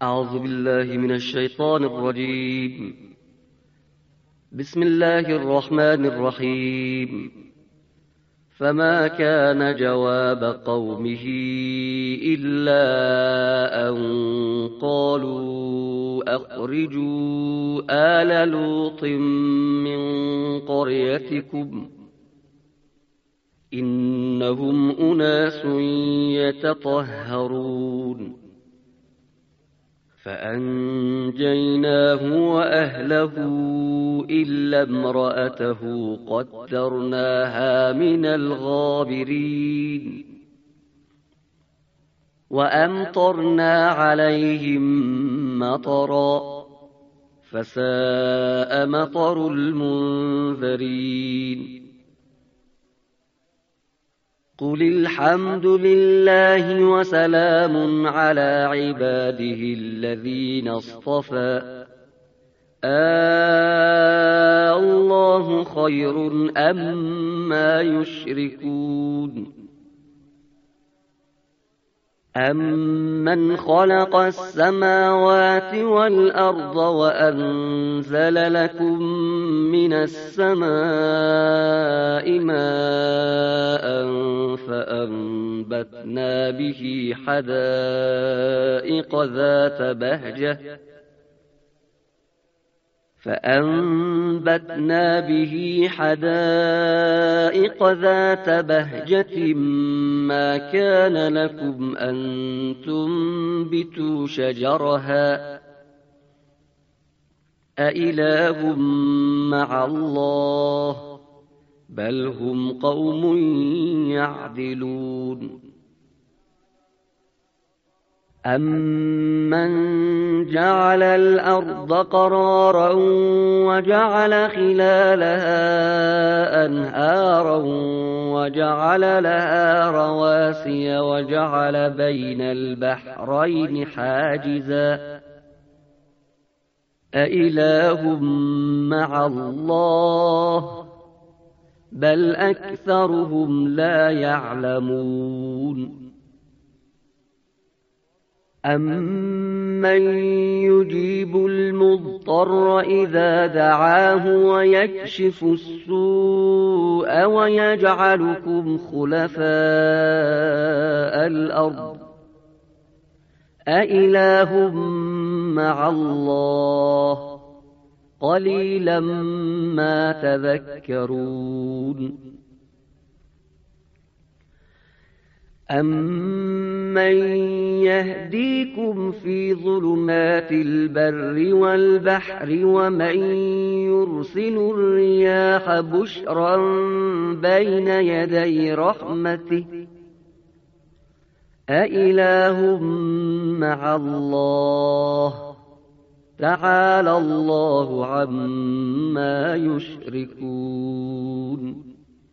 أعوذ بالله من الشيطان الرجيم. بسم الله الرحمن الرحيم. فما كان جواب قومه إلا أن قالوا أخرجوا آل لوط من قريتكم إنهم أناس يتطهرون. فأنجيناه وأهله إلا امرأته قدرناها من الغابرين. وأمطرنا عليهم مطرا فساء مطر المنذرين. قل الحمد لله وسلام على عباده الذين اصطفى الله خير أما يشركون. أمن خلق السماوات والأرض وأنزل لكم من السماء ماء فأنبتنا به حدائق ذات بهجة ما كان لكم أن تنبتوا شجرها أإله مع الله بل هم قوم يعدلون. أمن جعل الأرض قرارا وجعل خلالها أنهارا وجعل لها رواسي وجعل بين البحرين حاجزا أإله مع الله بل أكثرهم لا يعلمون. أمن يجيب المضطر إذا دعاه ويكشف السوء ويجعلكم خلفاء الأرض أإله مع الله قليلا ما تذكرون. أمن يهديكم في ظلمات البر والبحر ومن يرسل الرياح بشرا بين يدي رحمته أإله مع الله تعالى الله عما يشركون.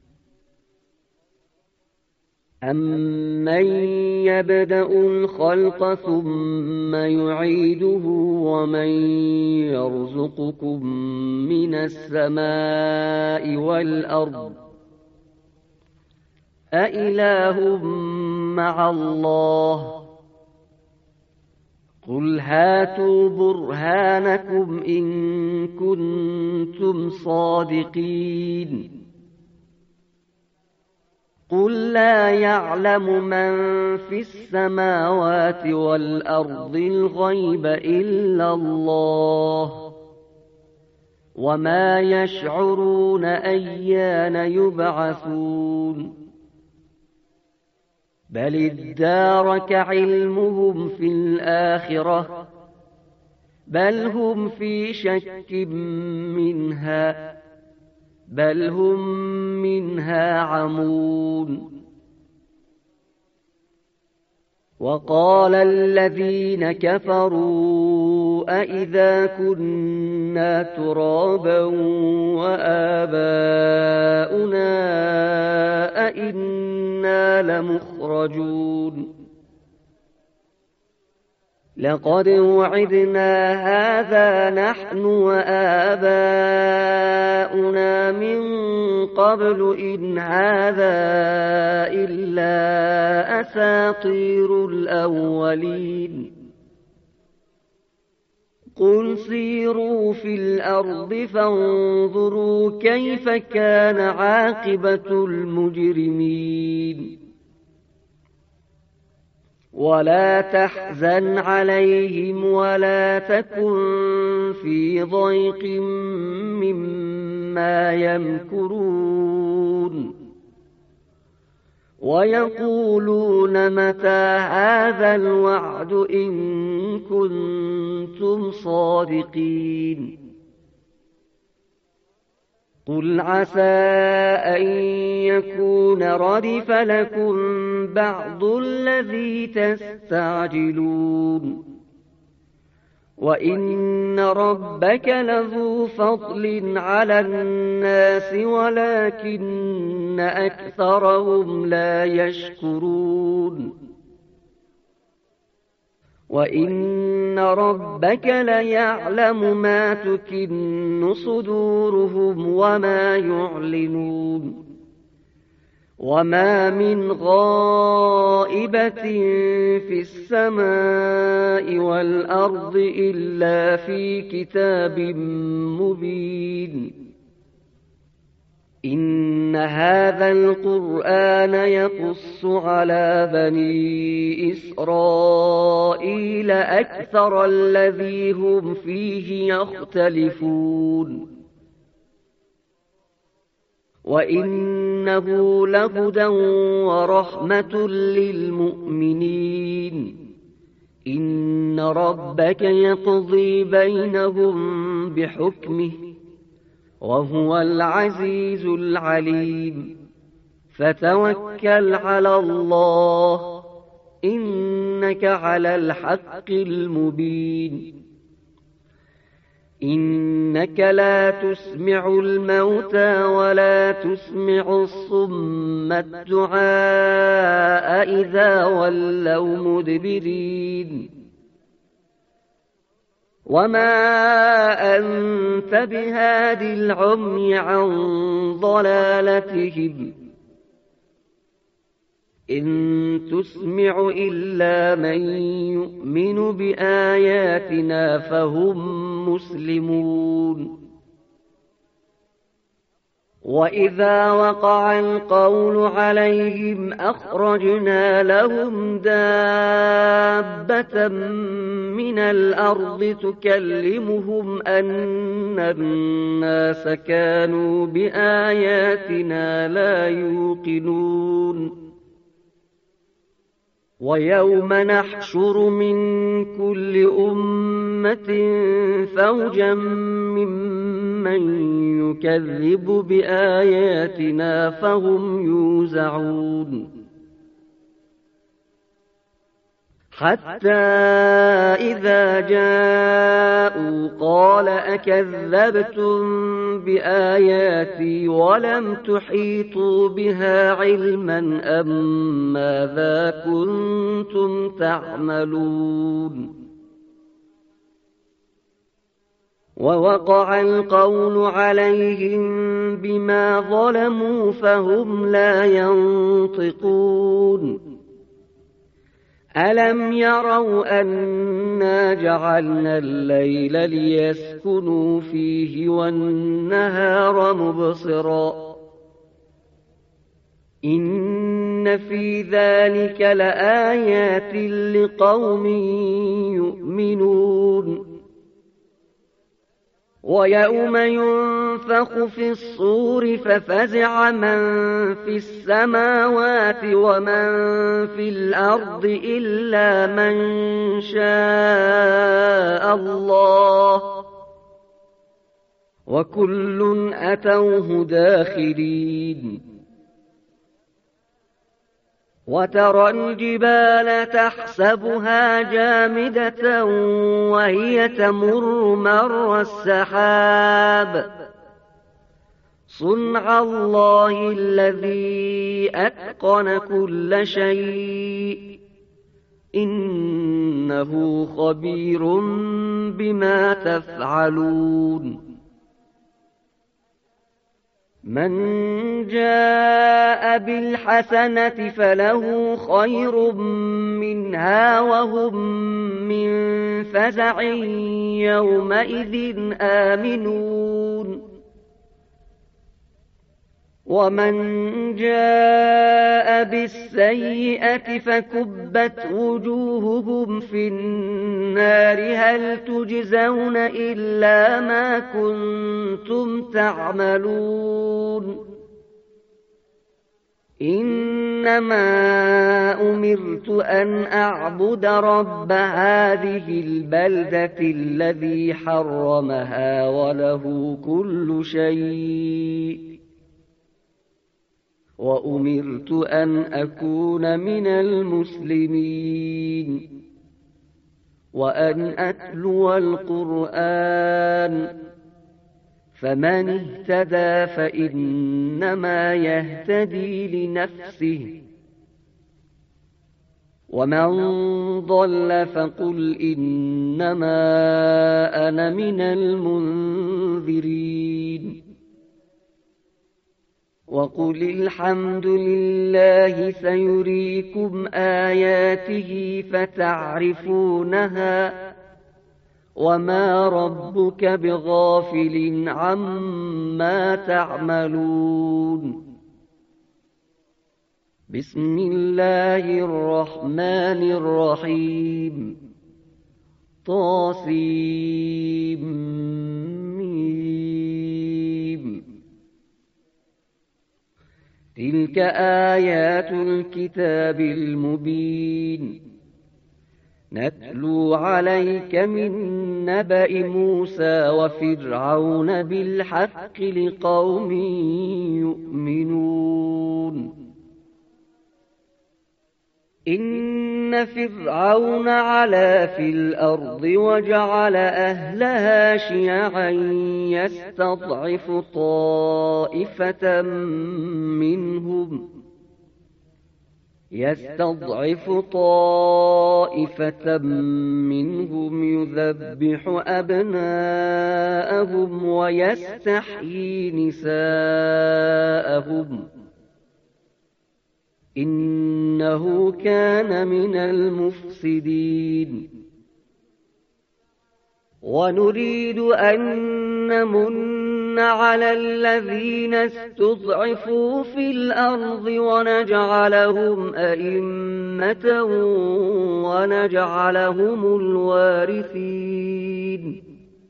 أمن يبدأ الخلق ثم يعيده ومن يرزقكم من السماء والأرض أإله مع الله قل هاتوا برهانكم إن كنتم صادقين. قل لا يعلم من في السماوات والأرض الغيب إلا الله وما يشعرون أيان يبعثون. بل ادارك علمهم في الآخرة بل هم في شك منها بل هم منها عمون. وقال الذين كفروا أئذا كنا ترابا وآباؤنا أئنا لمخرجون. لقد وعدنا هذا نحن وآباؤنا من قبل إن هذا إلا أساطير الأولين. قل سيروا في الأرض فانظروا كيف كان عاقبة المجرمين ولا تحزن عليهم ولا تكن في ضيق مما يمكرون ويقولون متى هذا الوعد إن كنتم صادقين قل عسى أن يكون ردف لكم بعض الذي تستعجلون وإن ربك لذو فضل على الناس ولكن أكثرهم لا يشكرون وإن ربك ليعلم ما تكن صدورهم وما يعلنون وما من غائبة في السماء والأرض إلا في كتاب مبين إن هذا القرآن يقص على بني إسرائيل أكثر الذي هم فيه يختلفون وإنه لهدى ورحمة للمؤمنين إن ربك يقضي بينهم بحكمه وهو العزيز العليم فتوكل على الله إنك على الحق المبين إنك لا تسمع الموتى ولا تسمع الصم الدعاء إذا ولوا مدبرين وما أنت بهاد العمي عن ضلالتهم إن تسمع إلا من يؤمن بآياتنا فهم مسلمون وإذا وقع القول عليهم أخرجنا لهم دابة من الأرض تكلمهم أن الناس كانوا بآياتنا لا يوقنون ويوم نحشر من كل أمة فوجا ممن يكذب بآياتنا فهم يوزعون حتى إذا جاءوا قال أكذبتم بآياتي ولم تحيطوا بها علما أم ماذا كنتم تعملون ووقع القول عليهم بما ظلموا فهم لا ينطقون ألم يروا أنا جعلنا الليل ليسكنوا فيه والنهار مبصرا إن في ذلك لآيات لقوم يؤمنون ويوم ينفخ في الصور ففزع من في السماوات ومن في الأرض إلا من شاء الله وكل أتوه داخرين وترى الجبال تحسبها جامدة وهي تمر مر السحاب صنع الله الذي أتقن كل شيء إنه خبير بما تفعلون من جاء بالحسنة فله خير منها وهم من فزع يومئذ آمنون ومن جاء بالسيئة فكبت وجوههم في النار هل تجزون إلا ما كنتم تعملون إنما أمرت أن أعبد رب هذه البلدة الذي حرمها وله كل شيء وأمرت أن أكون من المسلمين وأن أتلو القرآن فمن اهتدى فإنما يهتدي لنفسه ومن ضل فقل إنما أنا من المنذرين وقل الحمد لله سيريكم آياته فتعرفونها وما ربك بغافل عما تعملون بسم الله الرحمن الرحيم طاسيم تلك آيات الكتاب المبين نتلو عليك من نبأ موسى وفرعون بالحق لقوم يؤمنون إن فرعون علا في الأرض وجعل أهلها شيعا يستضعف طائفة منهم يذبح أبناءهم ويستحيي نساءهم إنه كان من المفسدين ونريد أن نمن على الذين استضعفوا في الأرض ونجعلهم أئمة ونجعلهم الوارثين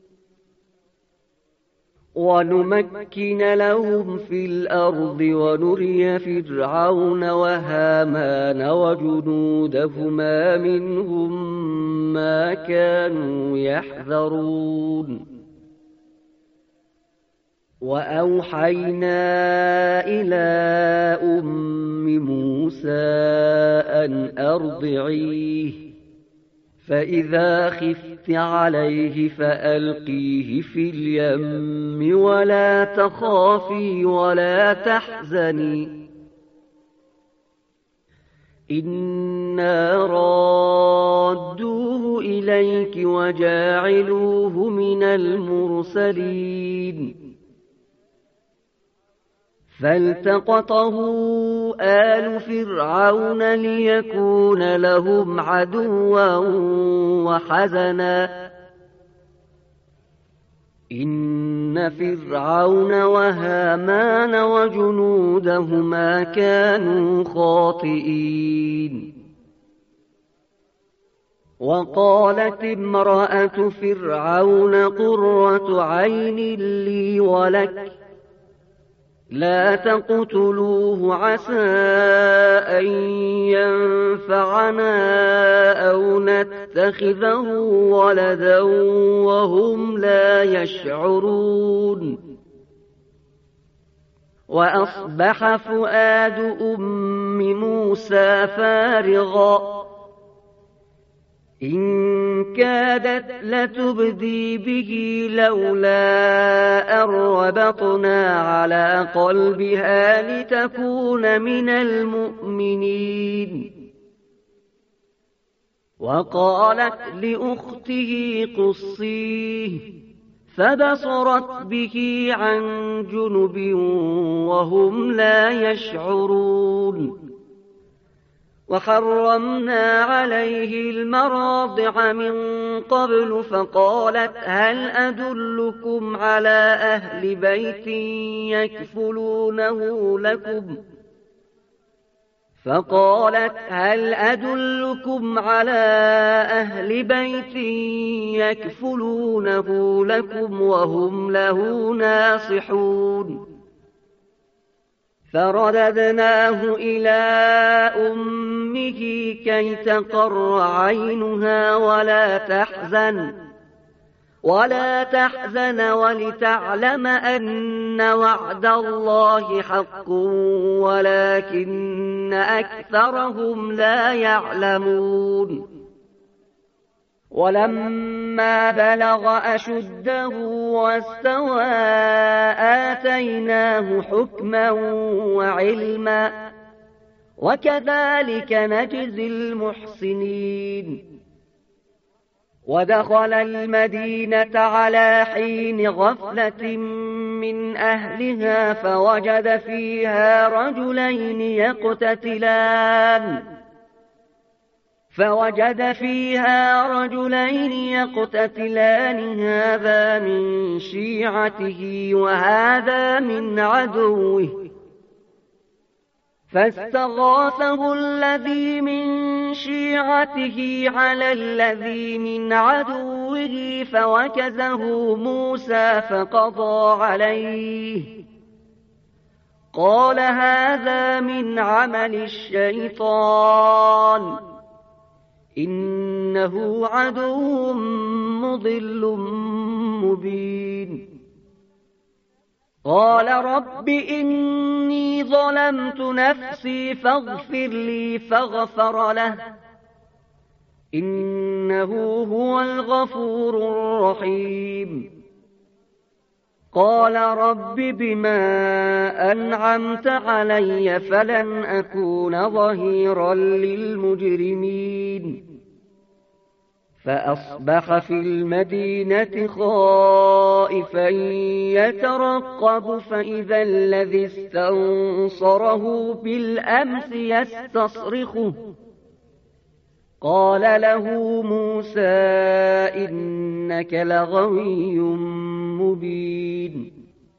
ونمكن لهم في الأرض ونري فرعون وهامان وجنودهما منهم ما كانوا يحذرون وأوحينا إلى أم موسى أن أرضعيه فإذا خفت عليه فألقيه في اليم ولا تخافي ولا تحزني إنا رادوه إليك وجاعلوه من المرسلين فالتقطه آل فرعون ليكون لهم عدوا وحزنا إن فرعون وهامان وجنودهما كانوا خاطئين وقالت امرأة فرعون قرة عين لي ولك لا تقتلوه عسى أن ينفعنا أو نتخذه ولدا وهم لا يشعرون وأصبح فؤاد أم موسى فارغا إن كادت لتبدي به لولا أن ربطنا على قلبها لتكون من المؤمنين وقالت لأخته قصيه فبصرت به عن جنب وهم لا يشعرون وحرمنا عليه المراضع من قبل فقالت هل أدلكم على أهل بيت يكفلونه لكم وهم له ناصحون فرددناه إلى أمه كي تقر عينها ولا تحزن ولتعلم أن وعد الله حق ولكن أكثرهم لا يعلمون ولما بلغ أشده واستوى آتيناه حكما وعلما وكذلك نجزي المحسنين ودخل المدينة على حين غفلة من أهلها فوجد فيها رجلين يقتتلان هذا من شيعته وهذا من عدوه فاستغاثه الذي من شيعته على الذي من عدوه فوكزه موسى فقضى عليه قال هذا من عمل الشيطان إنه عدو مضل مبين قال رب إني ظلمت نفسي فاغفر لي فغفر له إنه هو الغفور الرحيم قال رب بما أنعمت علي فلن أكون ظهيرا للمجرمين فأصبح في المدينة خائفا يترقب فإذا الذي استنصره بالأمس يستصرخه قال له موسى إنك لغوي مبين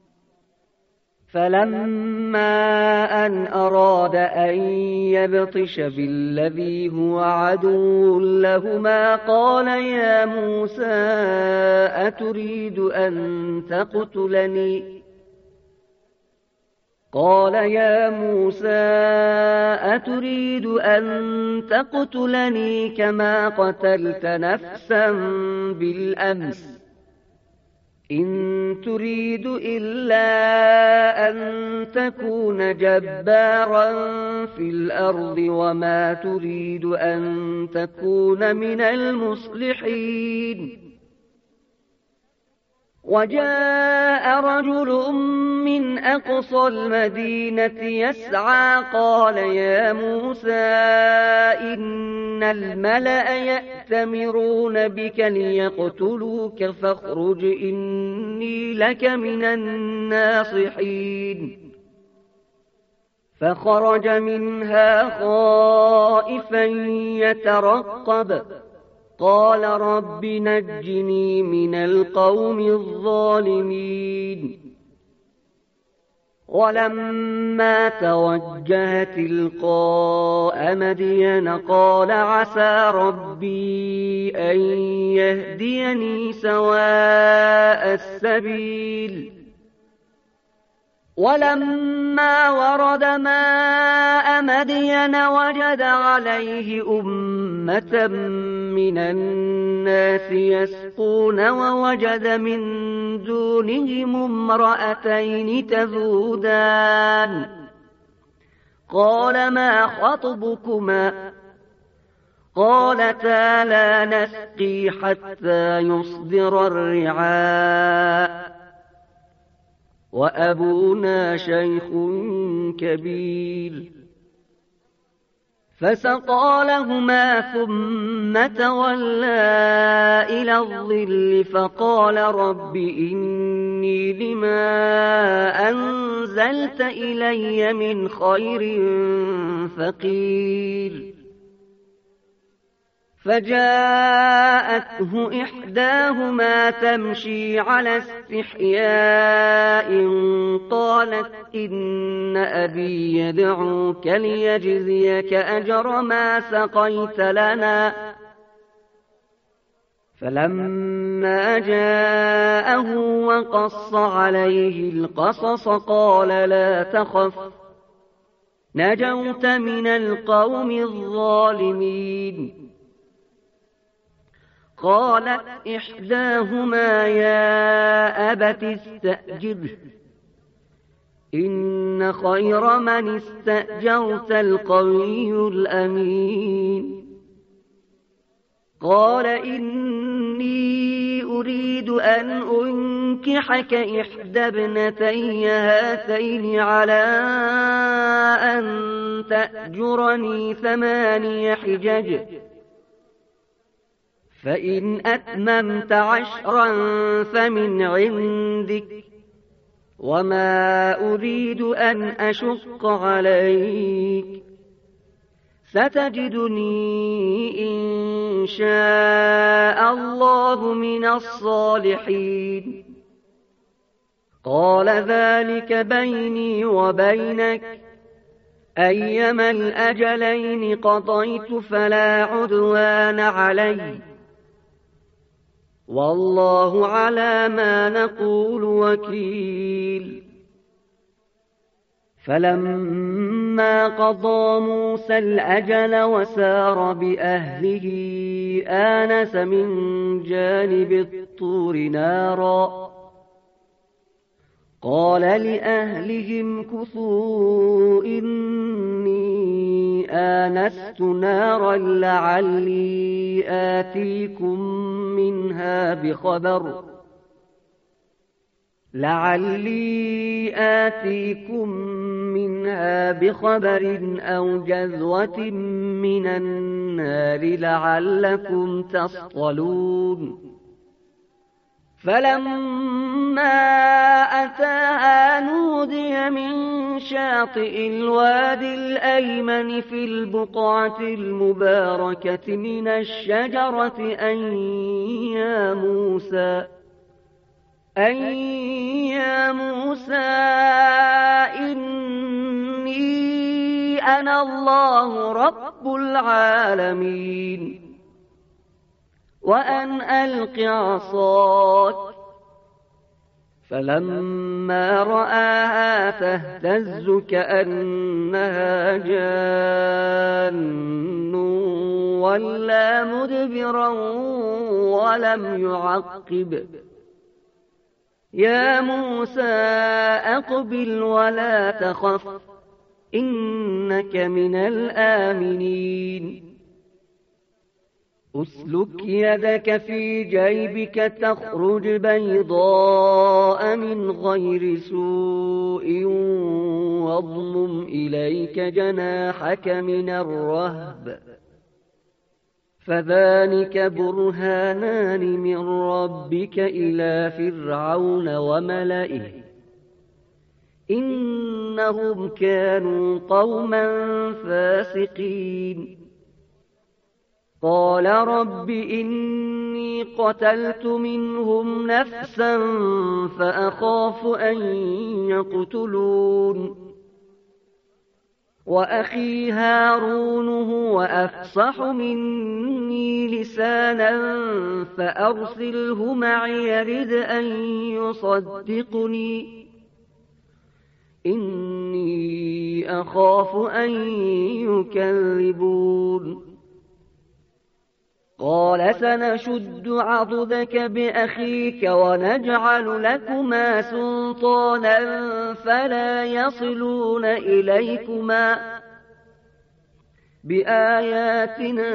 فلما أن أراد أن يبطش بالذي هو عدو لهما قال يا موسى أتريد أن تقتلني كما قتلت نفسا بالأمس إن تريد إلا أن تكون جبارا في الأرض وما تريد أن تكون من المصلحين وجاء رجل من أقصى المدينة يسعى قال يا موسى إن الملأ يأتمرون بك ليقتلوك فاخرج إني لك من الناصحين فخرج منها خائفا يترقب قال رب نجني من القوم الظالمين ولما توجه تلقاء مدين قال عسى ربي أن يهديني سواء السبيل ولما ورد ماء مدين وجد عليه أمة من الناس يسقون ووجد من دونهم امرأتين تذودان قال ما خطبكما قالتا لا نسقي حتى يصدر الرعاء وأبونا شيخ كبير فسقى لهما ثم تولى إلى الظل فقال رب إني لما أنزلت إلي من خير فقير فجاءته إحداهما تمشي على استحياء قالت إن أبي يدعوك ليجزيك أجر ما سقيت لنا. فلما جاءه وقص عليه القصص قال لا تخف نجوت من القوم الظالمين. قالت إحداهما يا أبت استأجره إن خير من استأجرت القوي الأمين. قال إني أريد أن أنكحك إحدى ابنتي هاتين على أن تأجرني 8 حجج فإن أتممت 10 فمن عندك وما أريد أن أشق عليك ستجدني إن شاء الله من الصالحين. قال ذلك بيني وبينك أيما الأجلين قضيت فلا عدوان علي والله على ما نقول وكيل. فلما قضى موسى الأجل وسار بأهله آنس من جانب الطور نارا قال لأهلهم كثوا إني آنست نارا لعلي آتيكم منها بخبر أو جذوة من النار لعلكم تصطلون. فلما أتاها نودي من شاطئ الوادي الأيمن في البقعة المباركة من الشجرة أن يا موسى إني أنا الله رب العالمين وأن ألق عصاك. فلما رآها تهتز كأنها جان ولا مدبرا ولم يعقب. يا موسى أقبل ولا تخف إنك من الآمنين. أسلك يدك في جيبك تخرج بيضاء من غير سوء واضمم إليك جناحك من الرهب فذلك برهانان من ربك إلى فرعون وملئه إنهم كانوا قوما فاسقين. قال رب إني قتلت منهم نفسا فأخاف أن يقتلون وأخي هارون هو أفصح مني لسانا فأرسله معي يرد أن يصدقني إني أخاف أن يكذبون. قال سنشد عضدك بأخيك ونجعل لكما سلطانا فلا يصلون إليكما بآياتنا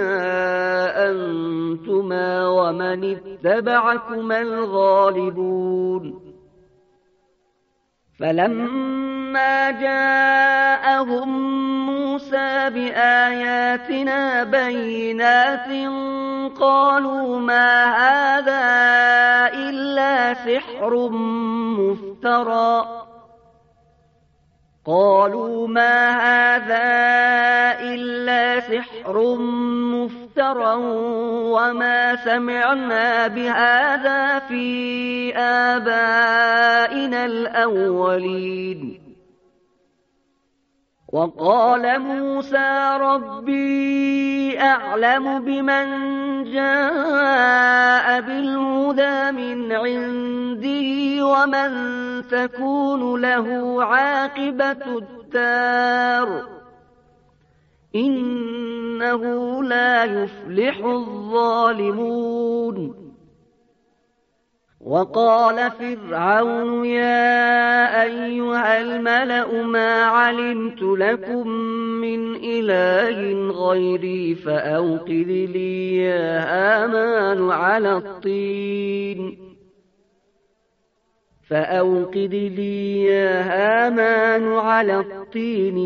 أنتما ومن اتبعكما الغالبون. فلما جاءهم موسى بآياتنا بينات قالوا ما هذا إلا سحر مفترى مفترى وما سمعنا بهذا في آبائنا الأولين. وقال موسى ربي أعلم بمن جاء بالهدى من عنده ومن تكون له عاقبة الدار إنه لا يفلح الظالمون. وقال فرعون يا أيها الملأ ما علمت لكم من إله غيري فأوقد لي يا هامان على الطين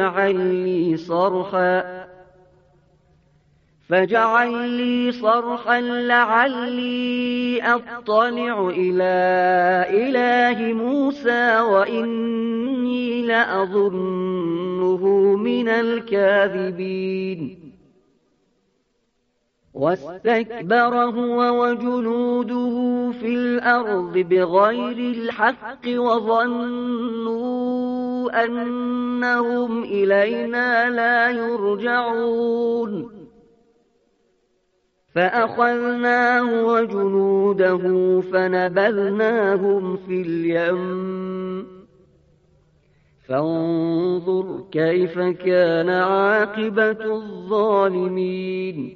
فاجعل لي صرحا لعلي أطلع إلى إله موسى وإني لأظنه من الكاذبين. واستكبر هو وجنوده في الأرض بغير الحق وظنوا أنهم إلينا لا يرجعون فأخذناه وجنوده فنبذناهم في اليم فانظر كيف كان عاقبة الظالمين.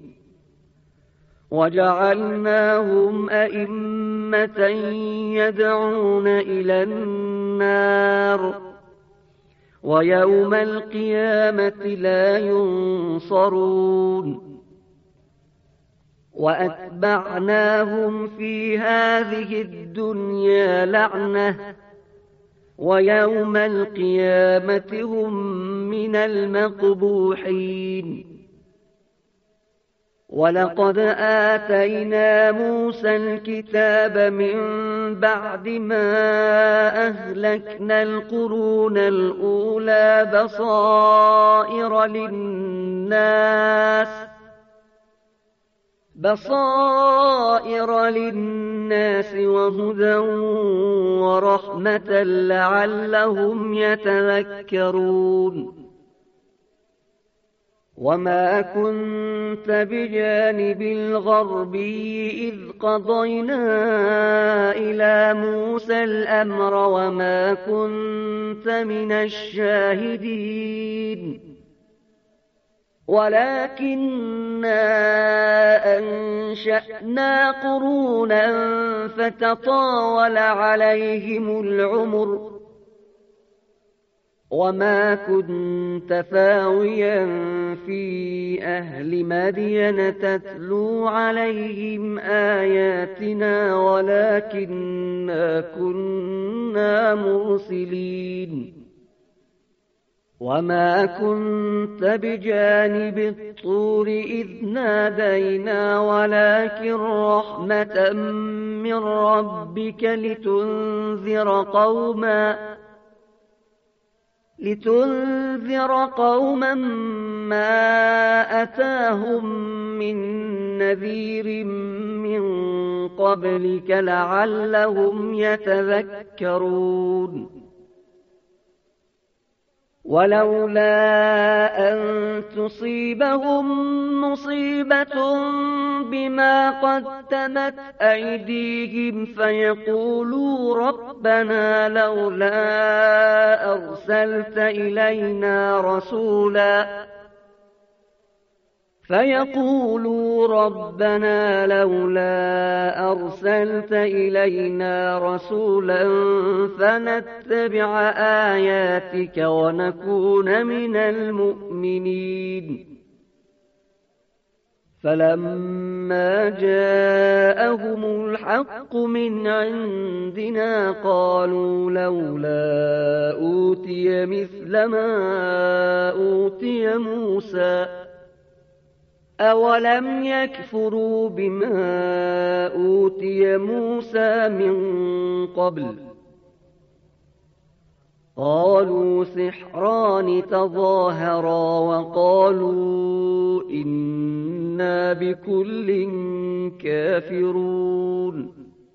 وجعلناهم أئمة يدعون إلى النار ويوم القيامة لا ينصرون. وأتبعناهم في هذه الدنيا لعنة ويوم القيامة هم من المقبوحين. ولقد آتينا موسى الكتاب من بعد ما أهلكنا القرون الأولى بصائر للناس وهدى ورحمة لعلهم يتذكرون. وما كنت بجانب الغربي إذ قضينا إلى موسى الأمر وما كنت من الشاهدين ولكننا أنشأنا قرونا فتطاول عليهم العمر وما كنت ثاويا في أهل مدين تتلو عليهم آياتنا ولكننا كنا مرسلين. وما كنت بجانب الطور إذ نادينا ولكن رحمة من ربك لتنذر قوما ما أتاهم من نذير من قبلك لعلهم يتذكرون. ولولا أن تصيبهم مصيبة بما قدمت أيديهم فيقولوا ربنا لولا أرسلت إلينا رسولا فنتبع آياتك ونكون من المؤمنين. فلما جاءهم الحق من عندنا قالوا لولا أوتي مثل ما أوتي موسى أولم يكفروا بما أوتي موسى من قبل قالوا سحران تظاهرا وقالوا إنا بكل كافرون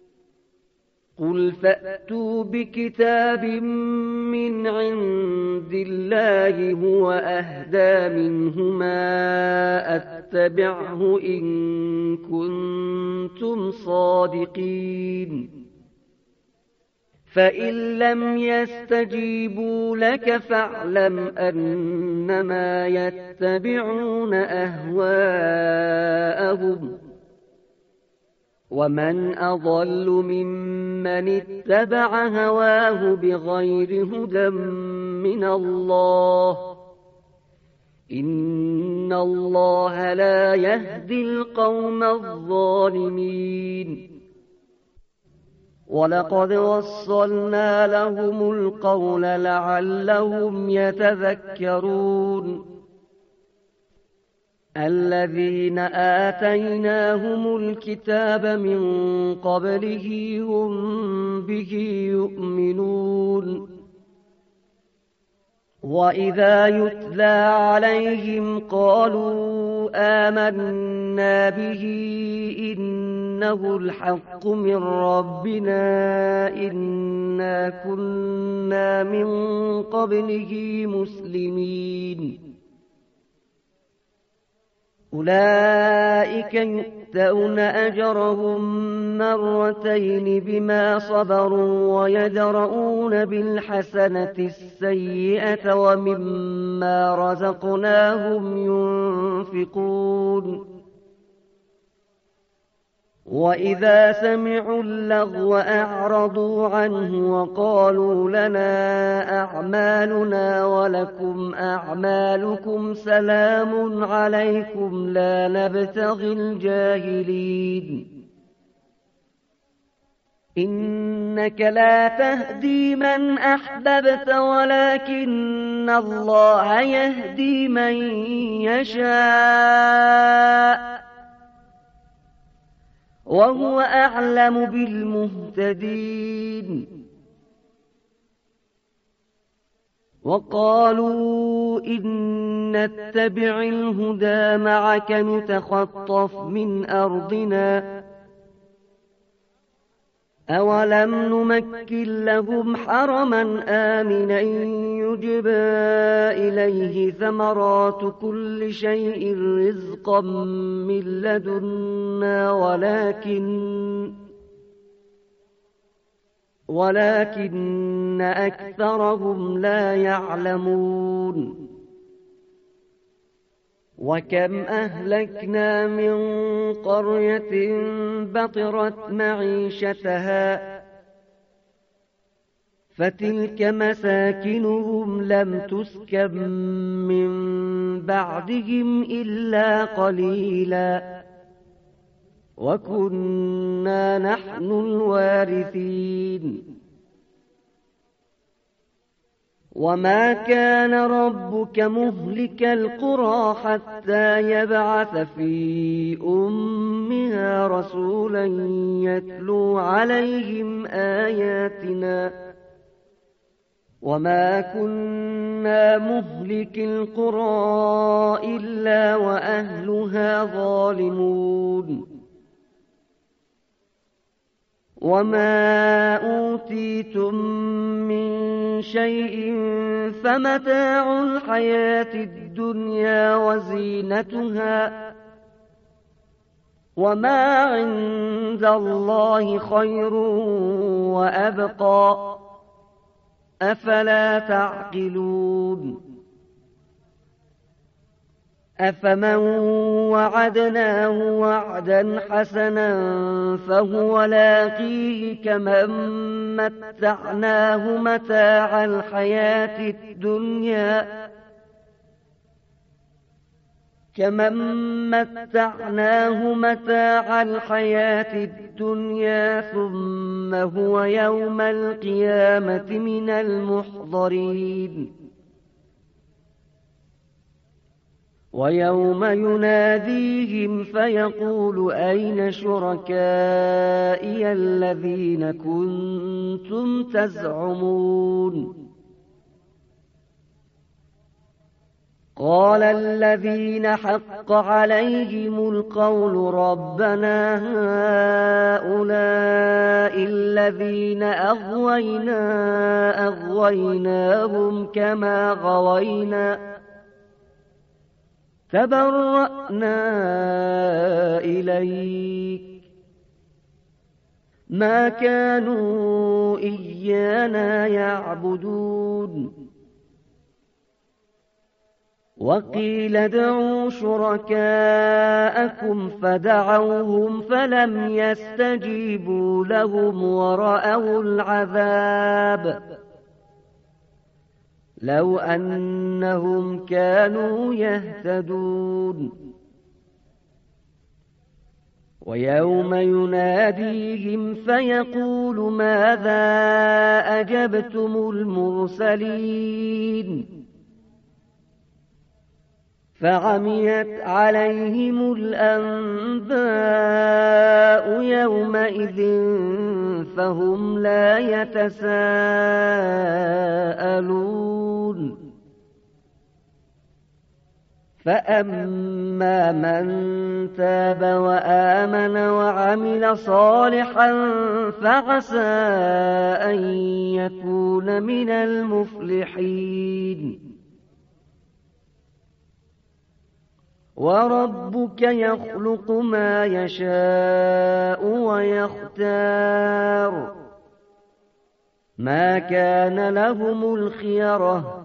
قل فأتوا بكتاب من عند الله هو أهدى منهما أتبعه إن كنتم صادقين فإن لم يستجيبوا لك فاعلم أنما يتبعون أهواءهم ومن أضل ممن اتبع هواه بغير هدى من الله إن الله لا يهدي القوم الظالمين ولقد وصلنا لهم القول لعلهم يتذكرون الذين آتيناهم الكتاب من قبله هم به يؤمنون وإذا يتلى عليهم قالوا آمنا به إنه الحق من ربنا إنا كنا من قبله مسلمين أولئك يؤتون أجرهم مرتين بما صبروا ويدرؤون بالحسنة السيئة ومما رزقناهم ينفقون وإذا سمعوا اللغو أعرضوا عنه وقالوا لنا أعمالنا ولكم أعمالكم سلام عليكم لا نبتغي الجاهلين إنك لا تهدي من أحببت ولكن الله يهدي من يشاء وهو أعلم بالمهتدين وقالوا إن نتبع الهدى معك نتخطف من أرضنا أولم نمكن لهم حرما آمنا يجبى إليه ثمرات كل شيء رزقا من لدنا ولكن أكثرهم لا يعلمون وكم أهلكنا من قرية بطرت معيشتها فتلك مساكنهم لم تسكن من بعدهم إلا قليلا وكنا نحن الوارثين وما كان ربك مهلك القرى حتى يبعث في أمها رسولا يتلو عليهم آياتنا وما كنا مهلك القرى إلا وأهلها ظالمون وما أوتيتم من شيء فمتاع الحياة الدنيا وزينتها وما عند الله خير وأبقى أفلا تعقلون أفمن وعدناه وعدا حسنا فهو لاقيه كمن متعناه متاع الحياة الدنيا ثم هو يوم القيامة من المحضرين ويوم يناديهم فيقول أين شركائي الذين كنتم تزعمون قال الذين حق عليهم القول ربنا هؤلاء الذين أغويناهم كما غوينا تبرأنا إليك ما كانوا إيانا يعبدون وقيل ادعوا شركاءكم فدعوهم فلم يستجيبوا لهم ورأوا العذاب لو أنهم كانوا يهتدون ويوم يناديهم فيقول ماذا أجبتم المرسلين فعميت عليهم الأنباء يومئذ فهم لا يتساءلون فأما من تاب وآمن وعمل صالحا فعسى أن يكون من المفلحين وربك يخلق ما يشاء ويختار ما كان لهم الخيرة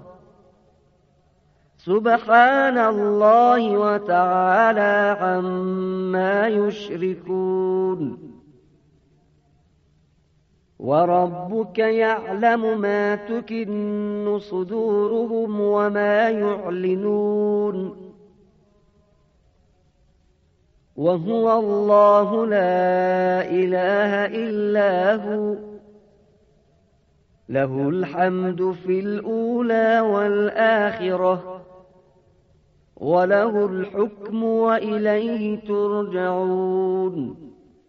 سبحان الله وتعالى عما يشركون وربك يعلم ما تكن صدورهم وما يعلنون وهو الله لا إله إلا هو له الحمد في الأولى والآخرة وله الحكم وإليه ترجعون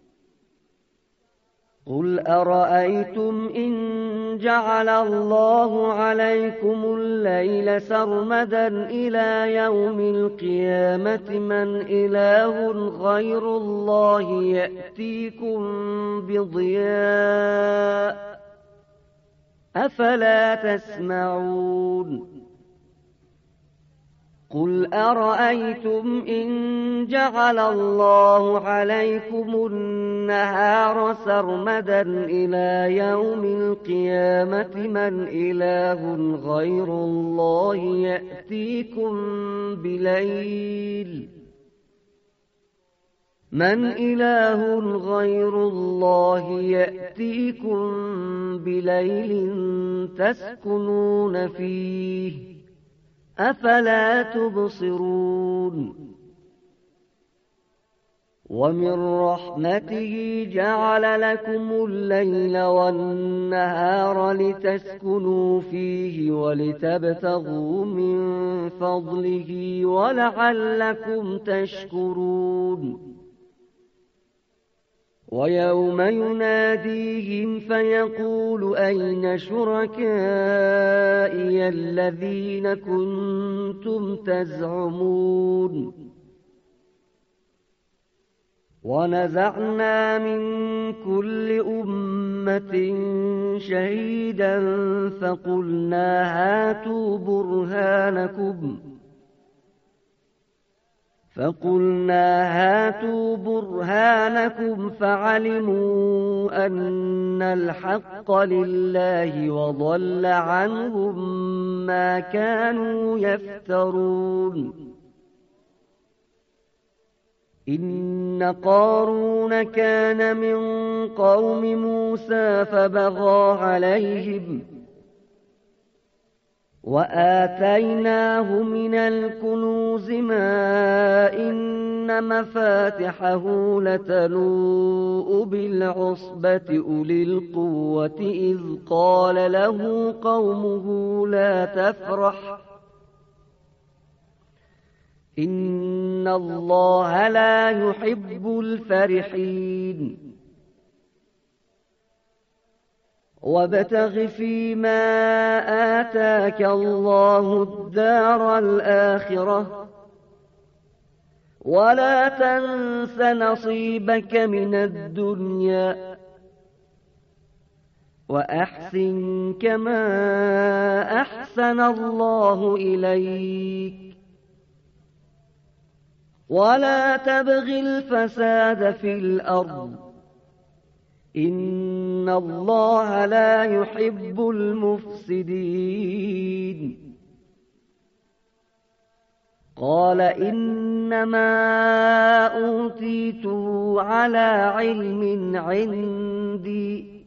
قل أرأيتم إن جعل الله عليكم الليل سرمدا إلى يوم القيامة من إله غير الله يأتيكم بضياء أفلا تسمعون قل أرأيتم إن جعل الله عليكم النهار سرمدا إلى يوم القيامة من إله غير الله يأتيكم بليل من إله غير الله يأتيكم بليل تسكنون فيه أفلا تبصرون ومن رحمته جعل لكم الليل والنهار لتسكنوا فيه ولتبتغوا من فضله ولعلكم تشكرون ويوم يناديهم فيقول أين شركائي الذين كنتم تزعمون ونزعنا من كل أمة شهيدا فقلنا هاتوا برهانكم فعلموا أن الحق لله وضل عنهم ما كانوا يفترون إن قارون كان من قوم موسى فبغى عليهم وآتيناه من الكنوز ما إن مفاتحه لتنوء بالعصبة أولي القوة إذ قال له قومه لا تفرح إن الله لا يحب الفرحين وابتغ فيما آتاك الله الدار الآخرة ولا تنس نصيبك من الدنيا وأحسن كما أحسن الله إليك ولا تبغ الفساد في الأرض إن الله لا يحب المفسدين قال إنما أوتيته على علم عندي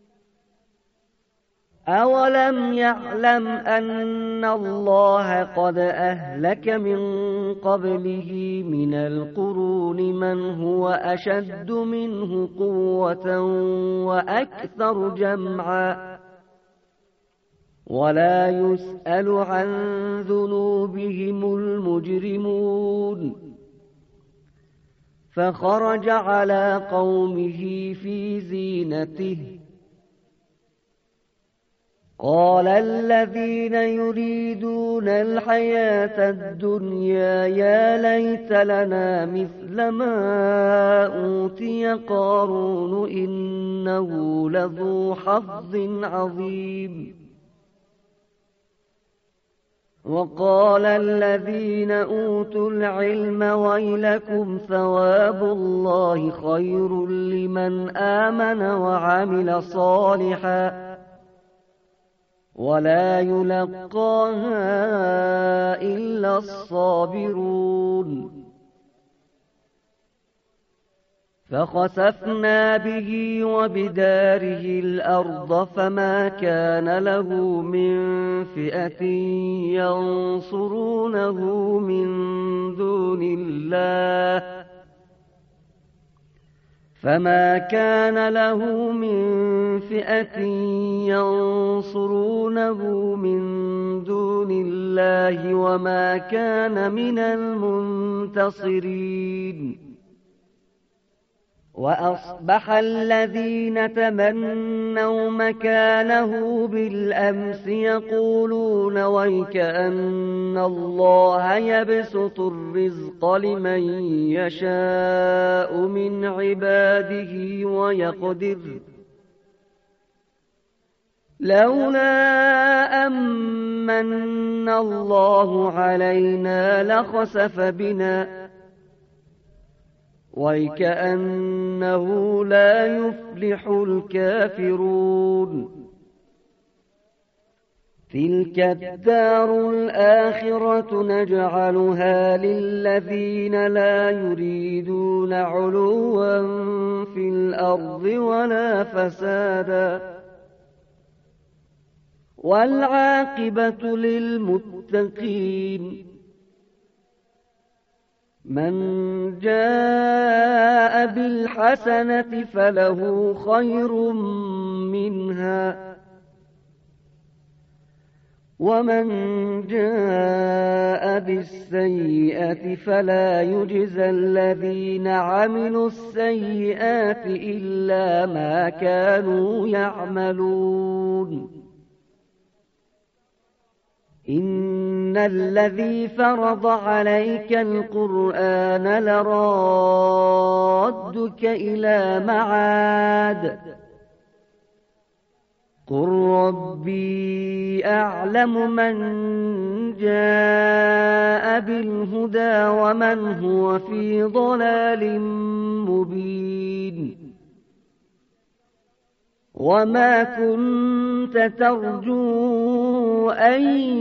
أولم يعلم أن الله قد أهلك من قبله من القرون من هو أشد منه قوة وأكثر جمعا ولا يسأل عن ذنوبهم المجرمون فخرج على قومه في زينته قال الذين يريدون الحياة الدنيا يا ليت لنا مثل ما أوتي قارون إنه لذو حظ عظيم وقال الذين أوتوا العلم ويلكم ثواب الله خير لمن آمن وعمل صالحا ولا يلقاها إلا الصابرون فخسفنا به وبداره الأرض فما كان له من فئة ينصرونه من دون الله فما كان له من فئة ينصرونه من دون الله وما كان من المنتصرين وأصبح الذين تمنوا مكانه بالأمس يقولون ويكأن الله يبسط الرزق لمن يشاء من عباده ويقدر لولا أمن الله علينا لخسف بنا ويكأنه لا يفلح الكافرون تلك الدار الآخرة نجعلها للذين لا يريدون علوا في الأرض ولا فسادا والعاقبة للمتقين من جاء بالحسنة فله خير منها ومن جاء بالسيئة فلا يجزى الذين عملوا السيئات إلا ما كانوا يعملون إن الذي فرض عليك القرآن لرادك إلى معاد قل ربي أعلم من جاء بالهدى ومن هو في ضلال مبين وما كنت ترجو أن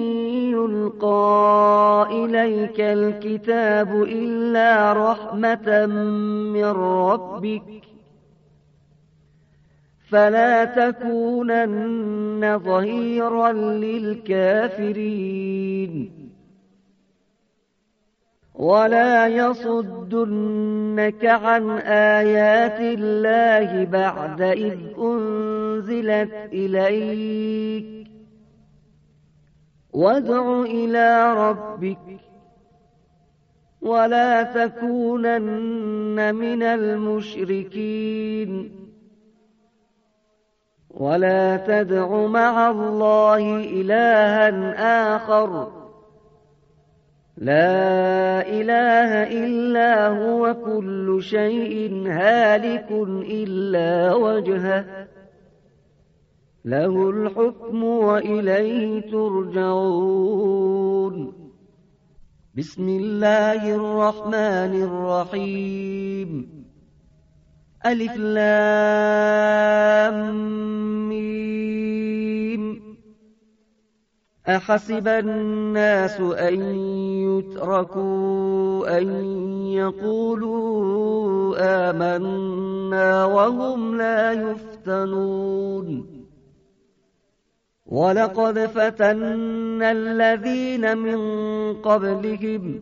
يلقى إليك الكتاب إلا رحمة من ربك فلا تكونن ظهيرا للكافرين ولا يصدنك عن آيات الله بعد إذ أنزلت إليك وادع إلى ربك ولا تكونن من المشركين ولا تدع مع الله إلها آخر لا إله إلا هو كل شيء هالك إلا وجهه له الحكم وإليه ترجعون بسم الله الرحمن الرحيم ألف لام ميم أحسب الناس أن يتركوا أن يقولوا آمنا وهم لا يفتنون ولقد فتنا الذين من قبلهم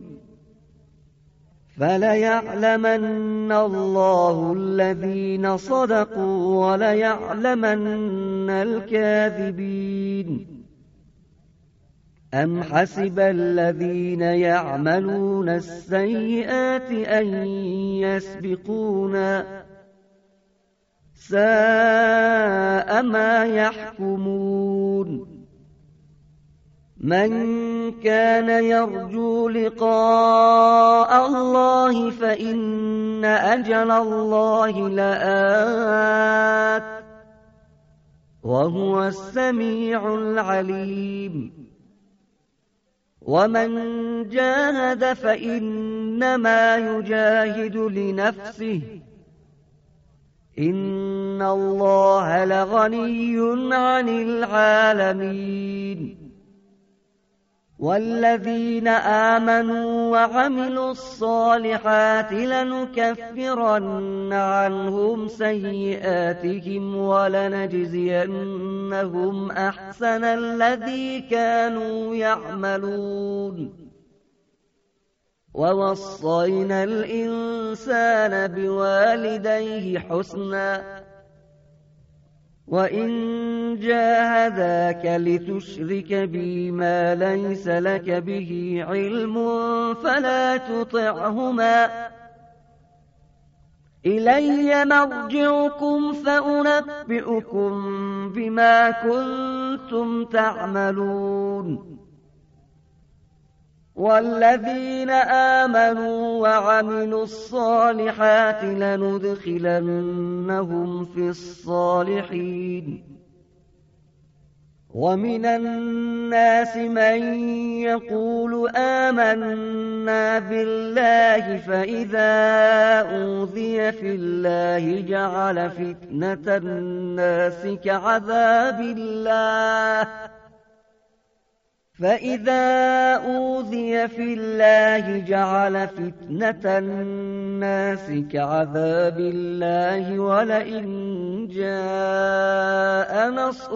فليعلمن الله الذين صدقوا وليعلمن الكاذبين أم حسب الذين يعملون السيئات أن يسبقونا ساء ما يحكمون من كان يرجو لقاء الله فإن أجل الله لآت وهو السميع العليم ومن جاهد فإنما يجاهد لنفسه إن الله لغني عن العالمين والذين آمنوا وعملوا الصالحات لنكفرن عنهم سيئاتهم ولنجزينهم أحسن الذي كانوا يعملون ووصينا الإنسان بوالديه حسنا وإن جاهداك لتشرك بي ما ليس لك به علم فلا تطعهما إلي مرجعكم فأنبئكم بما كنتم تعملون والذين آمنوا وعملوا الصالحات لندخلنهم في الصالحين ومن الناس من يقول آمنا بالله فإذا أوذي في الله جعل فتنة الناس كعذاب الله فإذا أوذي في الله جعل فتنة الناس كعذاب الله ولئن جاء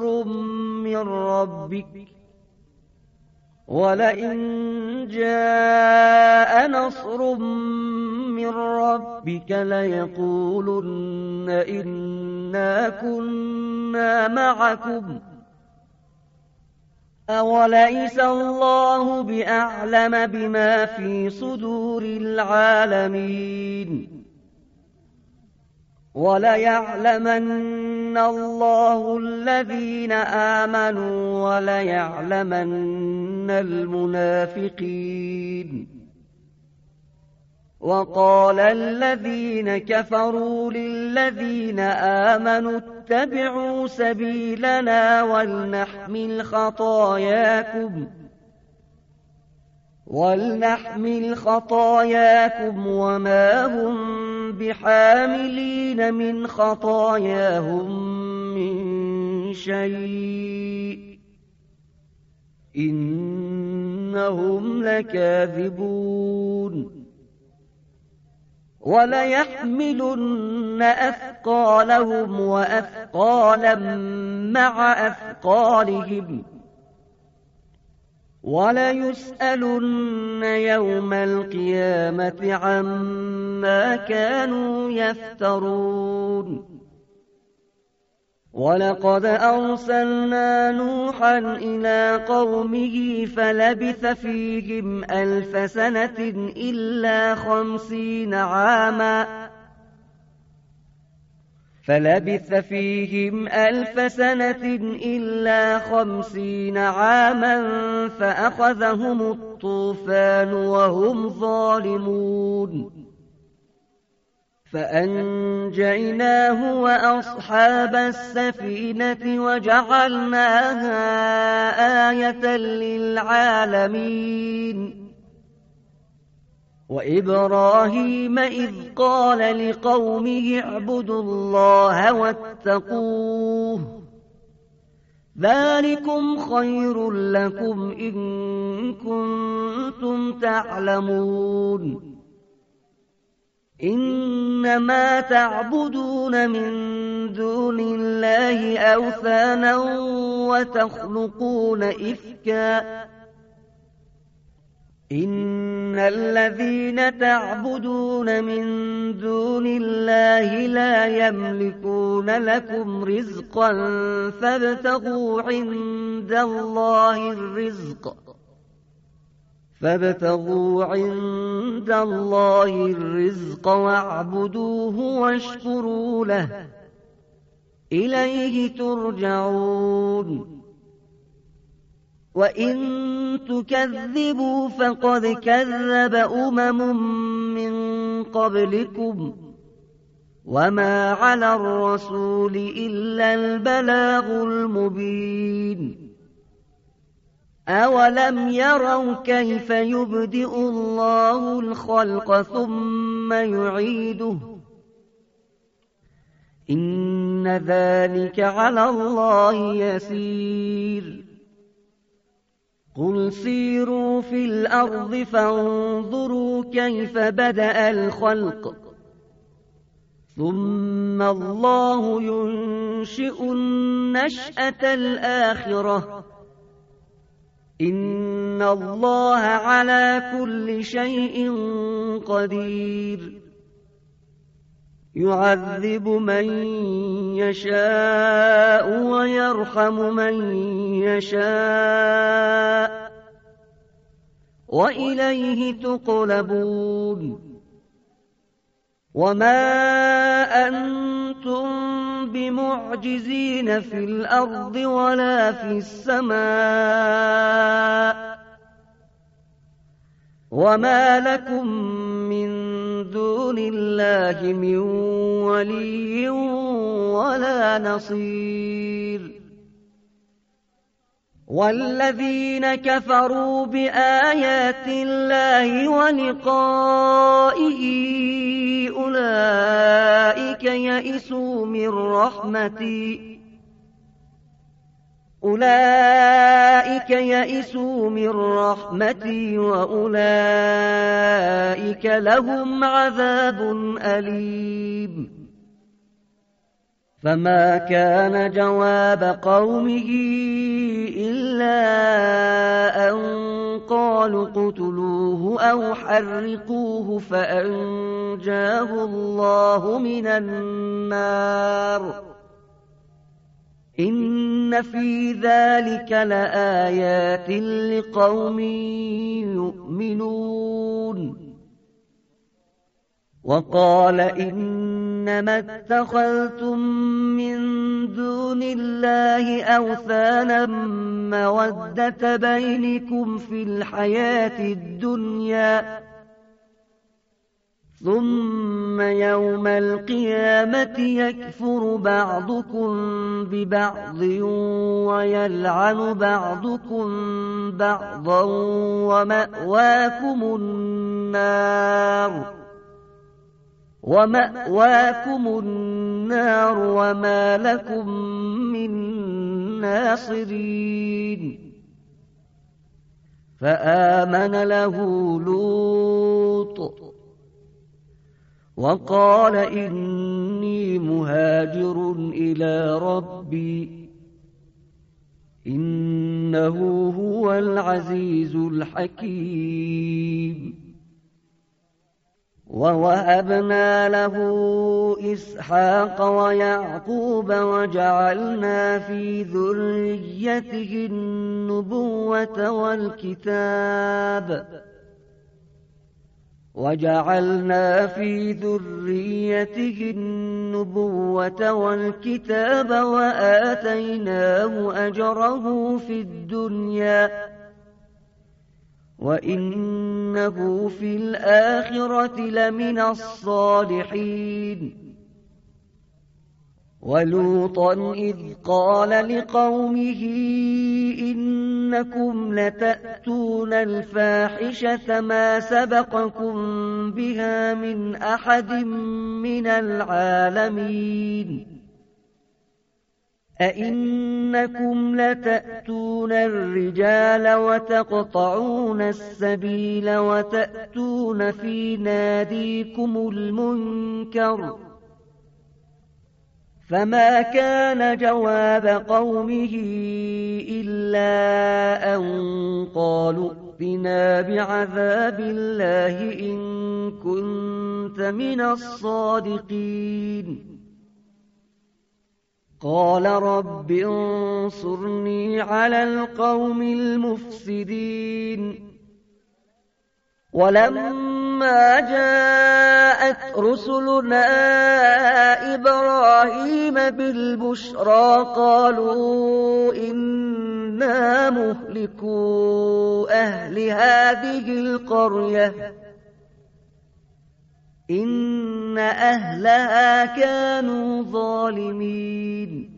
نصر من ربك ليقولن إنا كنا معكم أوليس الله بأعلم بما في صدور العالمين وليعلمن الله الذين آمنوا وليعلمن المنافقين وقال الذين كفروا للذين آمنوا اتبعوا سبيلنا ولنحمل خطاياكم وما هم بحاملين من خطاياهم من شيء إنهم لكاذبون وليحملن أثقالهم وأثقالا مع أثقالهم وليسألن يوم القيامة عما كانوا يفترون ولقد أرسلنا نوحا إلى قومه فلبث فيهم 1000 سنة إلا 50 عاما فلبث فيهم 1000 سنة إلا 50 عاما فأخذهم الطوفان وهم ظالمون فأنجيناه وأصحاب السفينة وجعلناها آية للعالمين وإبراهيم إذ قال لقومه اعبدوا الله واتقوه ذلكم خير لكم إن كنتم تعلمون إنما تعبدون من دون الله أوثانا وتخلقون إفكا إن الذين تعبدون من دون الله لا يملكون لكم رزقا فابتغوا عند الله الرزق واعبدوه واشكروا له إليه ترجعون وإن تكذبوا فقد كذب من قبلكم وما على الرسول إلا البلاغ المبين أولم يروا كيف يبدئ الله الخلق ثم يعيده إن ذلك على الله يسير قل سيروا في الأرض فانظروا كيف بدأ الخلق ثم الله ينشئ النشأة الآخرة إن الله على كل شيء قدير يعذب من يشاء ويرحم من يشاء وإليه تقلبون وما أنتم بمعجزين في الأرض ولا في السماء وما لكم من دون الله من ولي ولا نصير والذين كفروا بآيات الله ولقائه أولئك يئسوا من رحمتي وأولئك لهم عذاب أليم فما كان جواب قومه إلا أن قالوا اقتلوه أو حرقوه فأنجاه الله من النار إن في ذلك لآيات لقوم يؤمنون وقال إنما اتخذتم من دون الله أوثانا مودة بينكم في الحياة الدنيا ثم يوم القيامة يكفر بعضكم ببعض ويلعن بعضكم بعضا ومأواكم النار وما لكم من ناصرين فآمن له لوط وقال إني مهاجر إلى ربي إنه هو العزيز الحكيم ووهبنا له إسحاق ويعقوب وجعلنا في ذريته النبوة والكتاب وجعلنا في ذريته النبوة والكتاب وآتيناه أجره في الدنيا وإنه في الآخرة لمن الصالحين ولوطا إذ قال لقومه إنكم لتأتون الفاحشة ما سبقكم بها من أحد من العالمين أئنكم لتأتون الرجال وتقطعون السبيل وتأتون في ناديكم المنكر فما كان جواب قومه إلا أن قالوا ائتنا بعذاب الله إن كنت من الصادقين قال رب انصرني على القوم المفسدين ولما جاءت رسلنا إبراهيم بالبشرى قالوا إنا مهلكو أهل هذه القرية إن أهلها كانوا ظالمين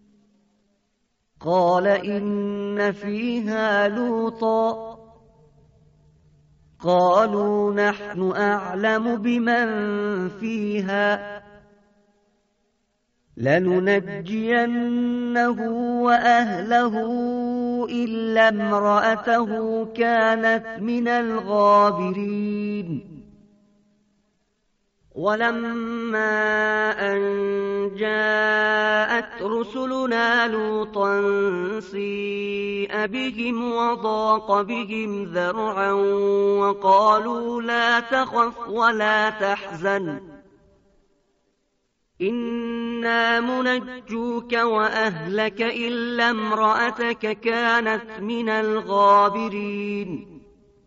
قال إن فيها لوطا قالوا نحن أعلم بمن فيها لننجينه وأهله إلا امرأته كانت من الغابرين ولما أن جاءت رسلنا لوطا سيء بهم وضاق بهم ذرعا وقالوا لا تخف ولا تحزن إنا منجوك وأهلك إلا امرأتك كانت من الغابرين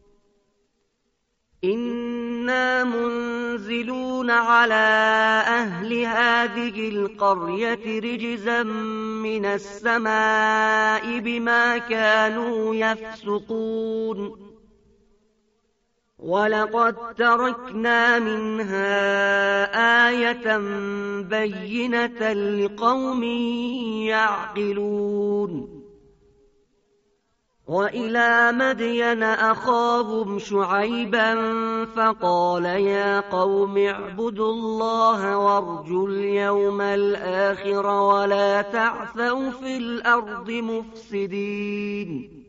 إنا منزلون على أهل هذه القرية رجزا من السماء بما كانوا يفسقون ولقد تركنا منها آية بينة لقوم يعقلون وإلى مدين أخاهم شعيبا فقال يا قوم اعبدوا الله وارجوا اليوم الآخر ولا تعثوا في الأرض مفسدين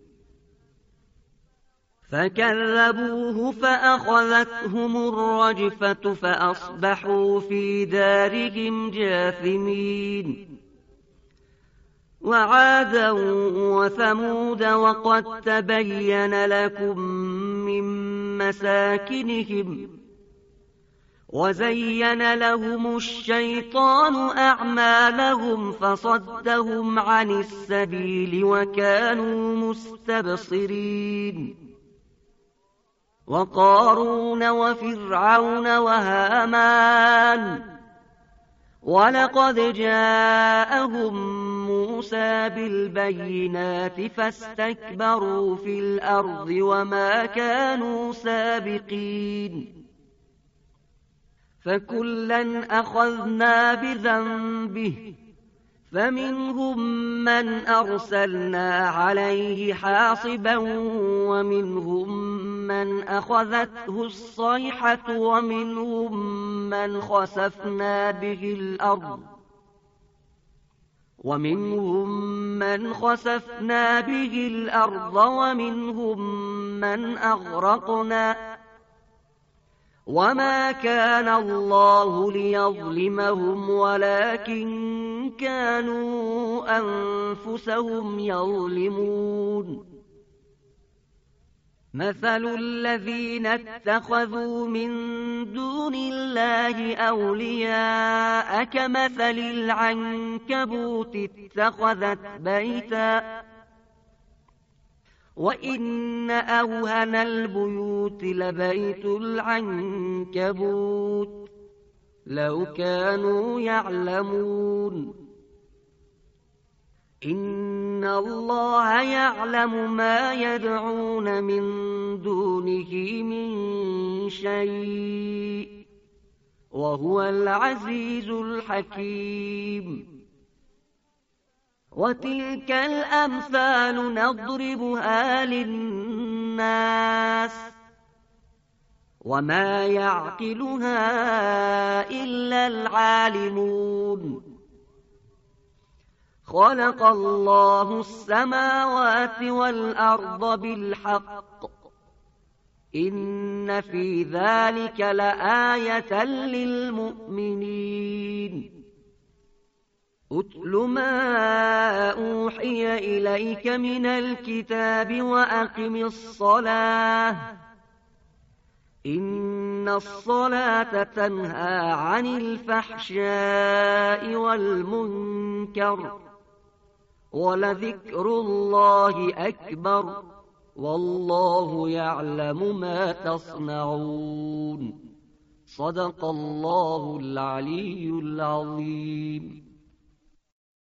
فكذبوه فأخذتهم الرجفة فأصبحوا في دارهم جاثمين وعادا وثمود وقد تبين لكم من مساكنهم وزين لهم الشيطان أعمالهم فصدهم عن السبيل وكانوا مستبصرين وقارون وفرعون وهامان ولقد جاءهم موسى بالبينات فاستكبروا في الأرض وما كانوا سابقين فكلا أخذنا بذنبه فمنهم من أرسلنا عليه حاصبا ومنهم من أخذته الصيحة ومنهم من خسفنا به الأرض ومنهم من أغرقنا وما كان الله ليظلمهم ولكن كانوا أنفسهم يظلمون مثل الذين اتخذوا من دون الله أولياء كمثل العنكبوت اتخذت بيتا وإن أوهن البيوت لبيت العنكبوت لو كانوا يعلمون. إن الله يعلم ما يدعون من دونه من شيء وهو العزيز الحكيم. وتلك الأمثال نضربها للناس وما يعقلها إلا العالمون. خلق الله السماوات والأرض بالحق إن في ذلك لآية للمؤمنين. أتل ما أوحي إليك من الكتاب وأقم الصلاة إن الصلاة تنهى عن الفحشاء والمنكر ولذكر الله أكبر والله يعلم ما تصنعون. صدق الله العلي العظيم.